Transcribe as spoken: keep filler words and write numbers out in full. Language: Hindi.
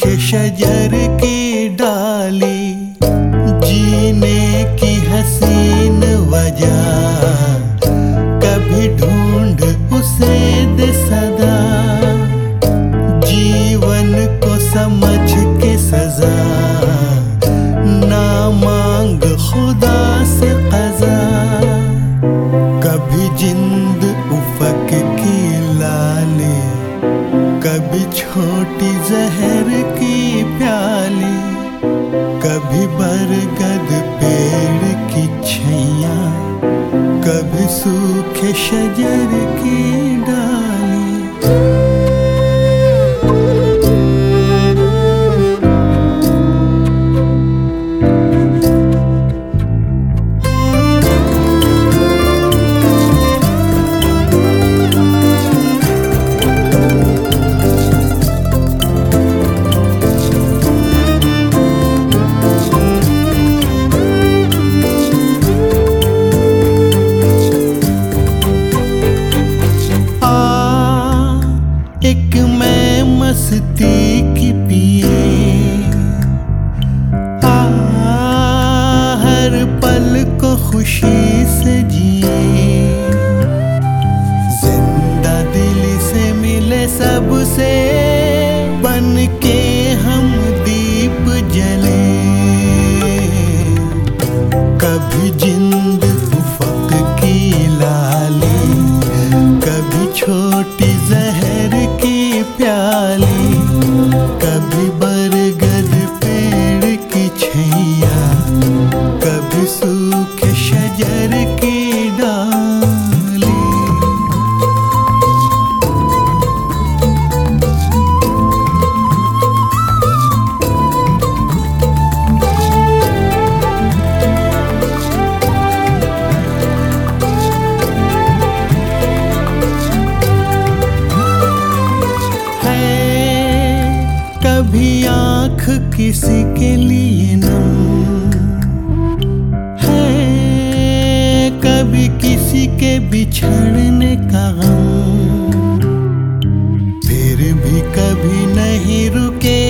शजर की डाली, जीने की हसीन वजह कभी ढूंढ उसे दे सदा। जीवन को समझ के सजा ना मांग खुदा से क़ज़ा। कभी जिंद उफ़क़ की लाली, कभी छोटी जहर की प्याली, कभी बरगद पेड़ की छैया, कभी सूखे शजर की डाली। एक मैं मस्ती की पिए, आ हर पल को खुशी से जिए। जिंदा दिली से मिले सबसे, बन के हम दीप जले। कभी जिंद उफ़क़ की लाली, कभी छोटी जहर की प्याली, कभी बरगद पेड़ की छैया, कभी सूखे शजर की डाली। कभी आँख किसी के लिए नम है, कभी किसी के बिछड़ने का गम। फिर भी कभी नहीं रुके